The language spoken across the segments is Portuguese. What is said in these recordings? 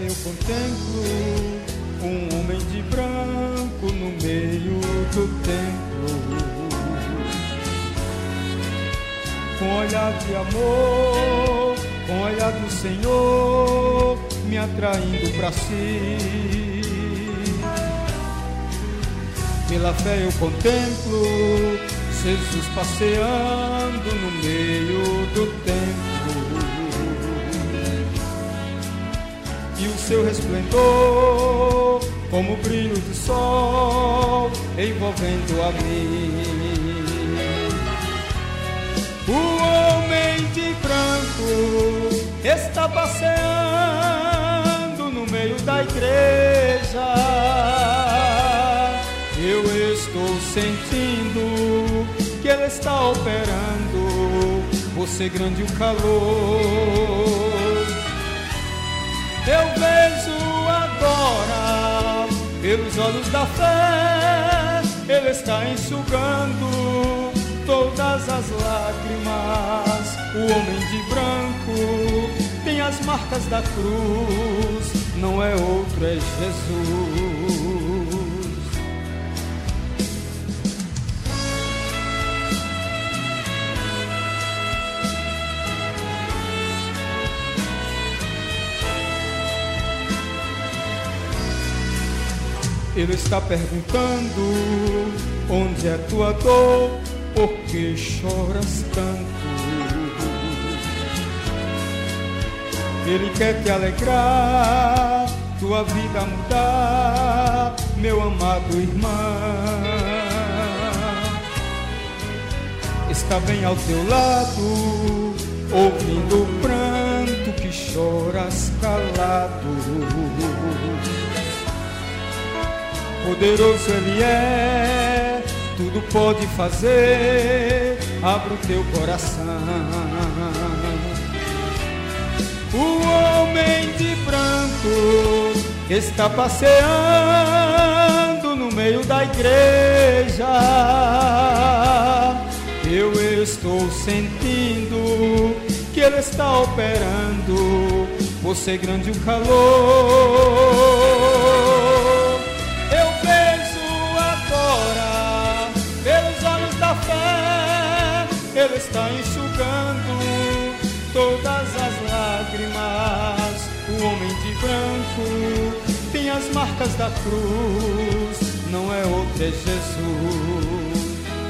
eu contemplo um homem de branco no meio do templo, com olhar de amor, com olhar do Senhor, me atraindo para si. Pela fé eu contemplo Jesus passeando no meio do templo, e o seu resplendor como o brilho do sol envolvendo a mim. O homem de branco está passeando no meio da igreja. Eu estou sentindo que ele está operando, por ser grande o calor. Eu vejo agora, pelos olhos da fé, ele está enxugando todas as lágrimas. O homem de branco tem as marcas da cruz, não é outro, é Jesus. Ele está perguntando: onde é tua dor? Por que choras tanto? Ele quer te alegrar, tua vida mudar, meu amado irmão. Está bem ao teu lado, ouvindo o pranto que choras calado. Poderoso ele é, tudo pode fazer, abre o teu coração. O homem de branco está passeando no meio da igreja. Eu estou sentindo que ele está operando, por ser grande o calor. Ele está enxugando todas as lágrimas. O homem de branco tem as marcas da cruz, não é outro, é Jesus.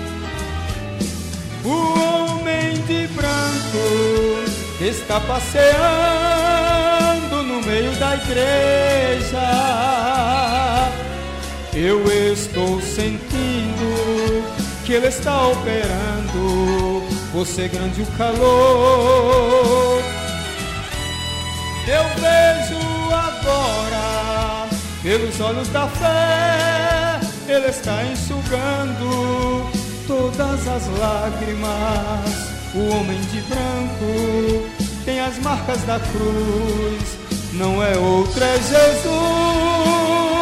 O homem de branco está passeando no meio da igreja. Eu estou sentindo que ele está operando, por ser grande o calor. Eu vejo agora, pelos olhos da fé, ele está enxugando todas as lágrimas. O homem de branco tem as marcas da cruz, não é outro, é Jesus.